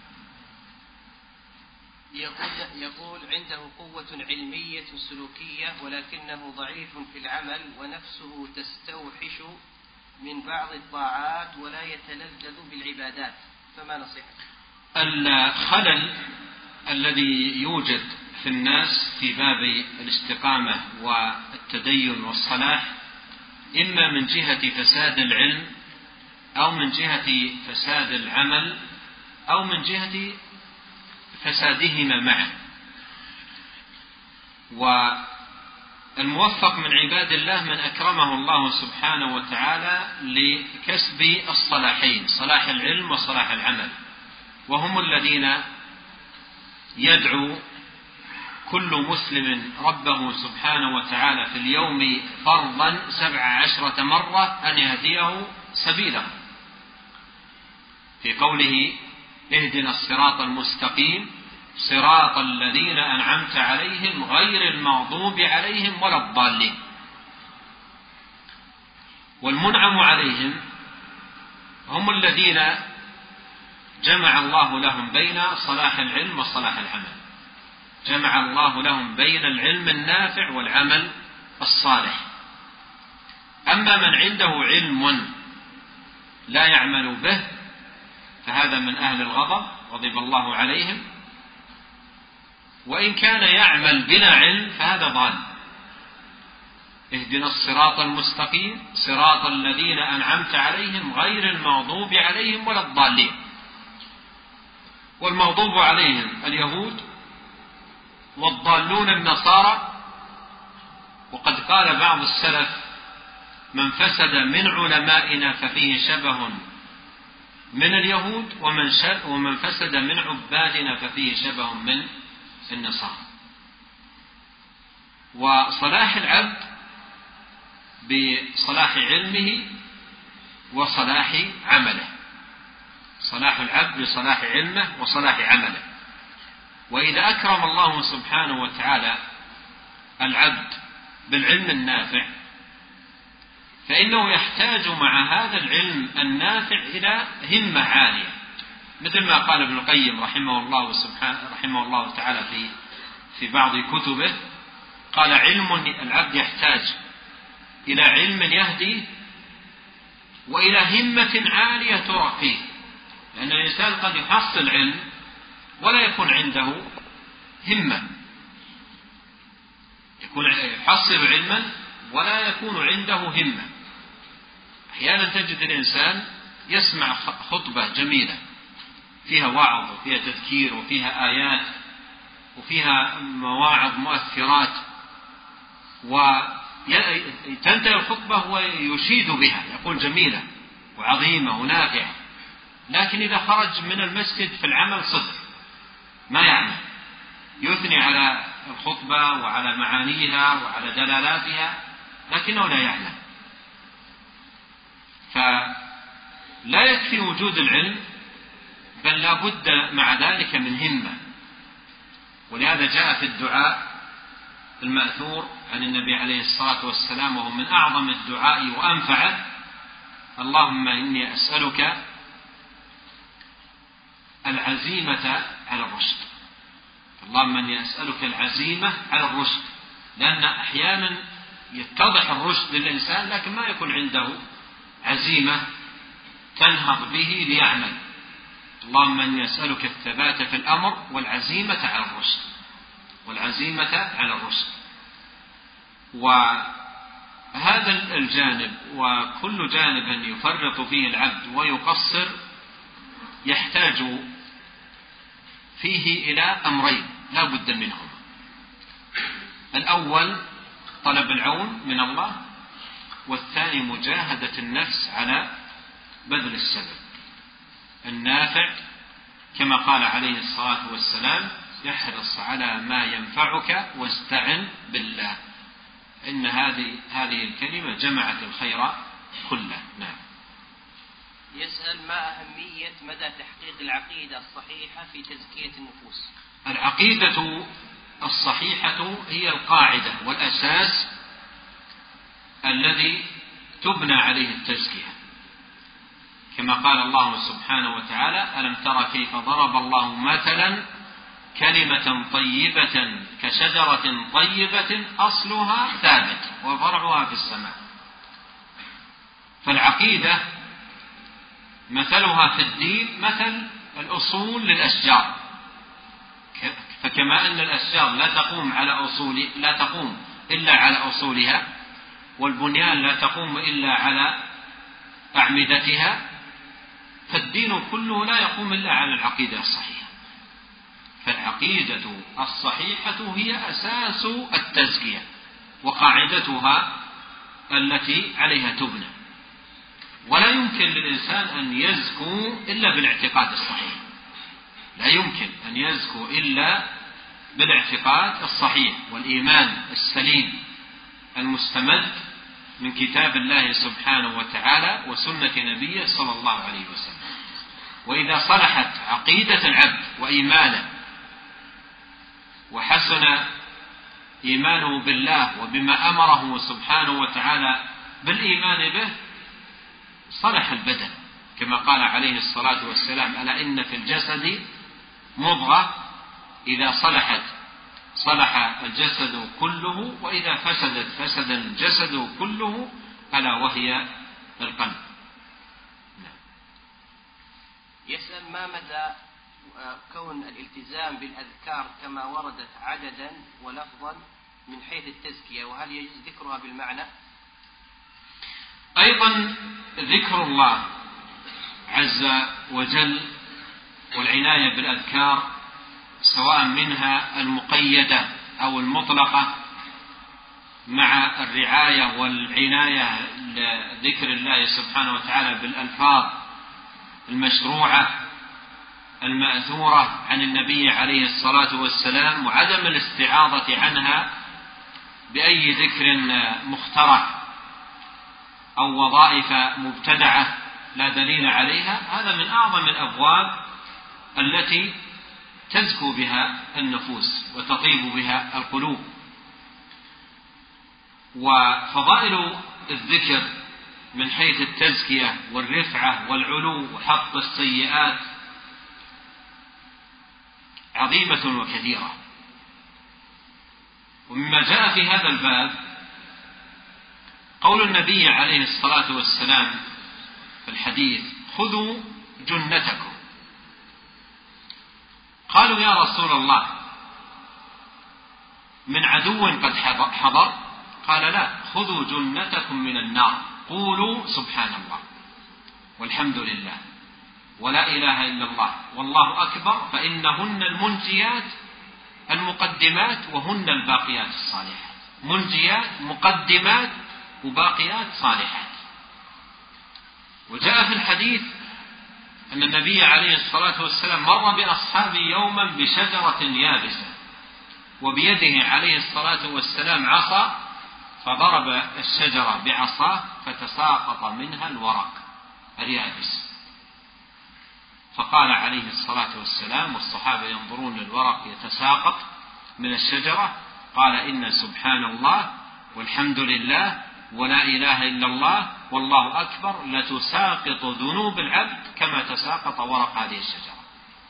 يقول عنده قوة علمية سلوكية ولكنه ضعيف في العمل، ونفسه تستوحش من بعض الطاعات ولا يتلذذ بالعبادات، فما نصيحته؟ الخلل الذي يوجد في الناس في باب الاستقامة والتدين والصلاح إما من جهة فساد العلم، أو من جهة فساد العمل، أو من جهة فسادهما معا. والموفق من عباد الله من أكرمه الله سبحانه وتعالى لكسب الصلاحين، صلاح العلم وصلاح العمل، وهم الذين يدعو كل مسلم ربه سبحانه وتعالى في اليوم فرضا 17 مرة أن يهديه سبيله، في قوله: اهدنا الصراط المستقيم صراط الذين أنعمت عليهم غير المغضوب عليهم ولا الضالين. والمنعم عليهم هم الذين جمع الله لهم بين صلاح العلم وصلاح العمل، جمع الله لهم بين العلم النافع والعمل الصالح. أما من عنده علم لا يعمل به فهذا من أهل الغضب غضب الله عليهم، وإن كان يعمل بلا علم فهذا ضال. اهدنا الصراط المستقيم صراط الذين أنعمت عليهم غير المغضوب عليهم ولا الضالين. والمغضوب عليهم اليهود، والضالون النصارى. وقد قال بعض السلف: من فسد من علمائنا ففيه شبه من اليهود، ومن فسد من عبادنا ففيه شبه من النصارى. وصلاح العبد بصلاح علمه وصلاح عمله، صلاح العبد بصلاح علمه وصلاح عمله. وإذا أكرم الله سبحانه وتعالى العبد بالعلم النافع فإنه يحتاج مع هذا العلم النافع إلى همة عالية، مثل ما قال ابن القيم رحمه الله تعالى في بعض كتبه، قال: علم العبد يحتاج إلى علم يهديه وإلى همة عالية ترقيه. لأن الإنسان قد يحصل علم ولا يكون عنده همة، يحصل علما ولا يكون عنده همة. أحيانا تجد الإنسان يسمع خطبة جميلة فيها وعظ وفيها تذكير وفيها آيات وفيها مواعظ مؤثرات، وتنتهي الخطبة ويشيد بها، يقول جميلة وعظيمة ونافعة، لكن إذا خرج من المسجد في العمل صفر، ما يعمل، يثني على الخطبة وعلى معانيها وعلى دلالاتها لكنه لا يعلم. فلا يكفي وجود العلم، بل لا بد مع ذلك من همة. ولهذا جاء في الدعاء المأثور عن النبي عليه الصلاة والسلام، وهو من أعظم الدعاء وأنفعه: اللهم إني أسألك العزيمة على الرشد. اللهم إني أسألك العزيمة على الرشد، لأن أحيانا يتضح الرشد للإنسان لكن ما يكون عنده عزيمة تنهض به ليعمل. اللهم إني أسألك الثبات في الأمر والعزيمة على الرشد، والعزيمة على الرشد. وهذا الجانب وكل جانب يفرط فيه العبد ويقصر يحتاج فيه إلى أمرين لا بد منهما: الأول طلب العون من الله، والثاني مجاهدة النفس على بذل السبب النافع، كما قال عليه الصلاة والسلام: احرص على ما ينفعك واستعن بالله. إن هذه الكلمة جمعت الخير كله. نعم. يسأل: ما أهمية مدى تحقيق العقيدة الصحيحة في تزكية النفوس؟ العقيدة الصحيحة هي القاعدة والأساس الذي تبنى عليه التزكية، كما قال الله سبحانه وتعالى: ألم ترى كيف ضرب الله مثلا كلمة طيبة كشجرة طيبة أصلها ثابت وفرعها في السماء. فالعقيدة مثلها في الدين مثل الأصول للأشجار، فكما أن الأشجار لا تقوم إلا على أصولها، والبنيان لا تقوم إلا على أعمدتها، فالدين كله لا يقوم إلا على العقيدة الصحيحة. فالعقيدة الصحيحة هي أساس التزكية وقاعدتها التي عليها تبنى. ولا يمكن للإنسان أن يزكو إلا بالاعتقاد الصحيح، لا يمكن أن يزكو إلا بالاعتقاد الصحيح والإيمان السليم المستمد من كتاب الله سبحانه وتعالى وسنة نبيه صلى الله عليه وسلم. وإذا صلحت عقيدة العبد وإيمانه وحسن إيمانه بالله وبما أمره سبحانه وتعالى بالإيمان به، صلح البدن، كما قال عليه الصلاة والسلام: ألا إن في الجسد مضغة إذا صلحت صلح الجسد كله، وإذا فسدت فسد الجسد كله، ألا وهي القلب. يسأل: ما مدى كون الالتزام بالأذكار كما وردت عددا ولفظا من حيث التزكية، وهل يجوز ذكرها بالمعنى؟ أيضا ذكر الله عز وجل والعناية بالأذكار سواء منها المقيدة أو المطلقة مع الرعاية والعناية لذكر الله سبحانه وتعالى بالألفاظ المشروعة المأثورة عن النبي عليه الصلاة والسلام، وعدم الاستعاضة عنها بأي ذكر مخترع أو وظائف مبتدعة لا دليل عليها، هذا من أعظم الأبواب التي تزكو بها النفوس وتطيب بها القلوب. وفضائل الذكر من حيث التزكية والرفعة والعلو وحط السيئات عظيمة وكثيرة. ومما جاء في هذا الباب قول النبي عليه الصلاة والسلام في الحديث: خذوا جنتكم. قالوا: يا رسول الله، من عدو قد حضر؟ قال: لا، خذوا جنتكم من النار، قولوا سبحان الله والحمد لله ولا إله إلا الله والله أكبر، فإنهن المنجيات المقدمات وهن الباقيات الصالحات. منجيات، مقدمات، وباقيات صالحات. وجاء في الحديث أن النبي عليه الصلاة والسلام مر بأصحابه يوما بشجرة يابسة، وبيده عليه الصلاة والسلام عصا، فضرب الشجرة بعصاه فتساقط منها الورق اليابس. فقال عليه الصلاة والسلام والصحابة ينظرون للورق يتساقط من الشجرة، قال: إن سبحان الله والحمد لله ولا إله إلا الله والله أكبر لتساقط ذنوب العبد كما تساقط ورق هذه الشجرة.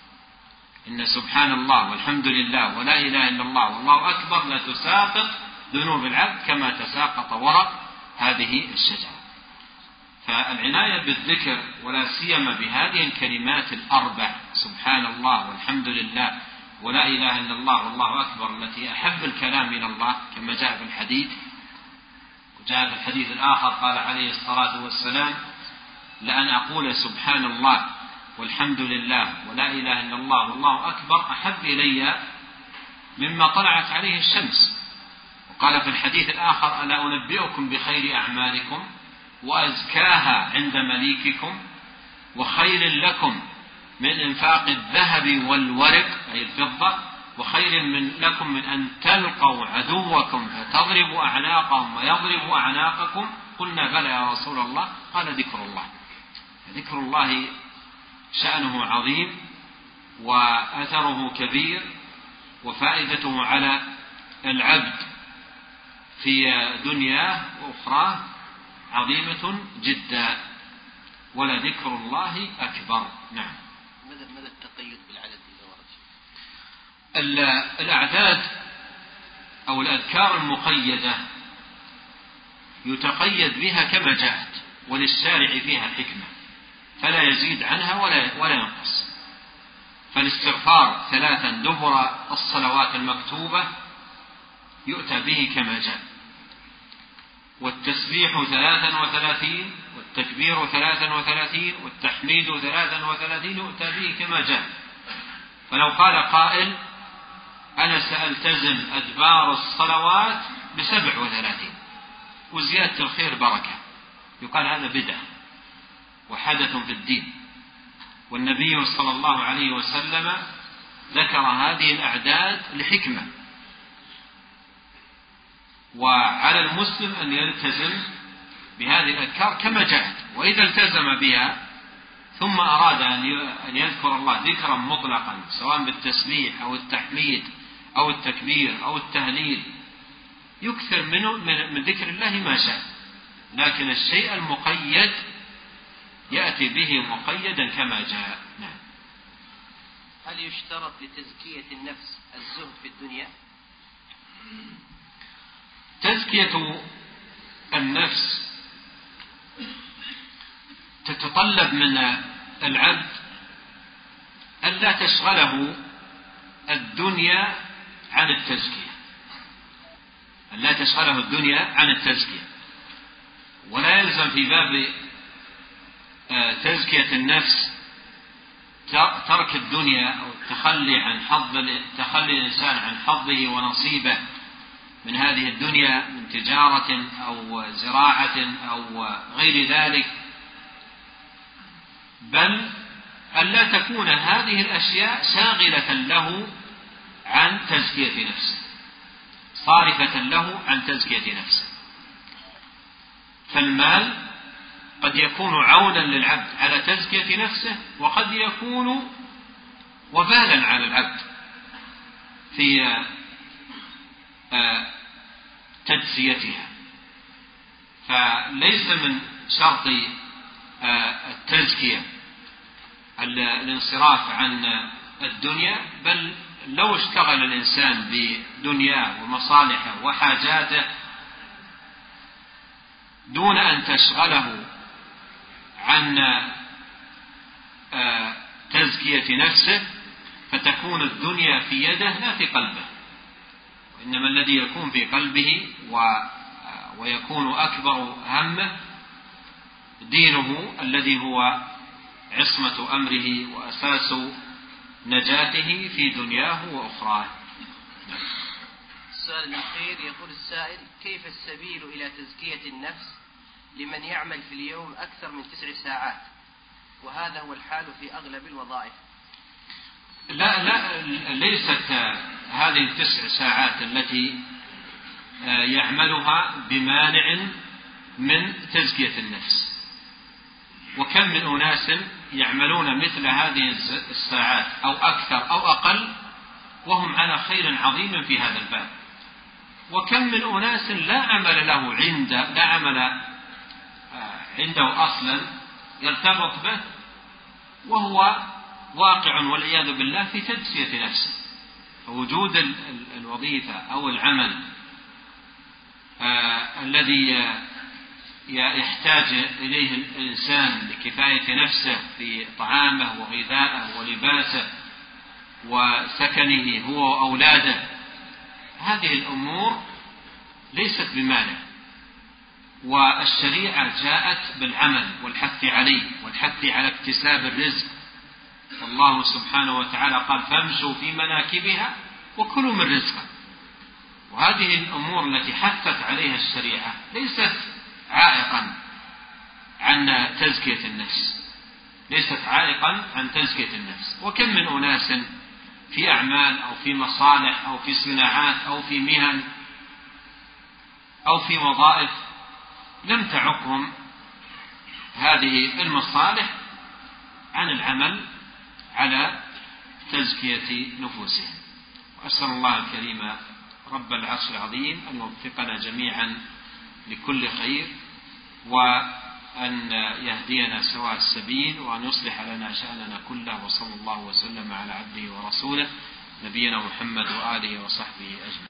إن سبحان الله والحمد لله ولا إله إلا الله والله أكبر لتساقط ذنوب العبد كما تساقط ورق هذه الشجرة. فالعناية بالذكر ولا سيما بهذه الكلمات الأربع: سبحان الله والحمد لله ولا إله إلا الله والله أكبر، التي أحب الكلام إلى الله كما جاء في الحديث. وجاء في الحديث الآخر قال عليه الصلاة والسلام: لأن أقول سبحان الله والحمد لله ولا إله إلا الله والله أكبر أحب إلي مما طلعت عليه الشمس. وقال في الحديث الآخر: ألا أنبئكم بخير أعمالكم وأزكاها عند مليككم وخير لكم من إنفاق الذهب والورق أي الفضة وخير لكم من أن تلقوا عدوكم فتضربوا أعناقهم ويضربوا أعناقكم؟ قلنا: بلى يا رسول الله. قال: ذكر الله. ذكر الله شأنه عظيم وأثره كبير وفائدته على العبد في دنياه وأخراه عظيمة جدا، ولذكر الله أكبر. نعم. ماذا التقيد بالعدد إذا ورد؟ الأعداد أو الأذكار المقيدة يتقيد بها كما جاءت، وللشارع فيها حكمة فلا يزيد عنها ولا ينقص. فالاستغفار 3 دبر الصلوات المكتوبة يؤتى به كما جاء، والتسبيح 33 والتكبير 33 والتحميد 33 يؤتى به كما جاء. فلو قال قائل: أنا سألتزم أدبار الصلوات ب37 وزيادة الخير بركة، يقال هذا بدعة وحدث في الدين. والنبي صلى الله عليه وسلم ذكر هذه الأعداد لحكمة، وعلى المسلم أن يلتزم بهذه الأذكار كما جاءت. وإذا التزم بها ثم أراد أن يذكر الله ذكرا مطلقا سواء بالتسبيح أو التحميد أو التكبير أو التهليل يكثر منه من ذكر الله ما شاء، لكن الشيء المقيد يأتي به مقيدا كما جاء. نعم. هل يشترط لتزكية النفس الزهد في الدنيا؟ تزكية النفس تتطلب من العبد ألا تشغله الدنيا عن التزكية، ألا تشغله الدنيا عن التزكية. ولا يلزم في باب تزكية النفس ترك الدنيا أو تخلي الإنسان عن حظه ونصيبه من هذه الدنيا من تجارة أو زراعة أو غير ذلك، بل ألا تكون هذه الأشياء شاغلة له عن تزكية نفسه، صارفة له عن تزكية نفسه. فالمال قد يكون عونا للعبد على تزكية نفسه، وقد يكون وبالا على العبد في تجزيتها. فليس من شرط التزكية الانصراف عن الدنيا، بل لو اشتغل الإنسان بدنياه ومصالحه وحاجاته دون أن تشغله عن تزكية نفسه فتكون الدنيا في يده لا في قلبه، وإنما الذي يكون في قلبه ويكون أكبر همه دينه الذي هو عصمة أمره وأساس نجاته في دنياه وأخراه. السؤال الأخير يقول السائل: كيف السبيل إلى تزكية النفس لمن يعمل في اليوم أكثر من 9 ساعات، وهذا هو الحال في أغلب الوظائف؟ لا ليست هذه 9 ساعات التي يعملها بمانع من تزكية النفس. وكم من أناس يعملون مثل هذه الساعات أو أكثر أو أقل وهم على خير عظيم في هذا الباب، وكم من أناس لا عمل عنده أصلا يرتبط به وهو واقع والعياذ بالله في تجزية نفسه. فوجود الوظيفة أو العمل الذي يحتاج إليه الإنسان لكفاية نفسه في طعامه وغذائه ولباسه وسكنه هو وأولاده، هذه الأمور ليست بمانع، والشريعة جاءت بالعمل والحث عليه والحث على اكتساب الرزق. والله سبحانه وتعالى قال: فامشوا في مناكبها وكلوا من رزقه. وهذه الأمور التي حثت عليها الشريعة ليست عائقا عن تزكية النفس، ليست عائقا عن تزكية النفس. وكم من أناس في أعمال أو في مصالح أو في صناعات أو في مهن أو في وظائف لم تعقهم هذه المصالح عن العمل على تزكية نفوسهم. وأسأل الله الكريم رب العرش العظيم أن يوفقنا جميعا لكل خير، وأن يهدينا سواء السبيل، وأن يصلح لنا شأننا كله. وصلى الله وسلم على عبده ورسوله نبينا محمد وآله وصحبه أجمعين.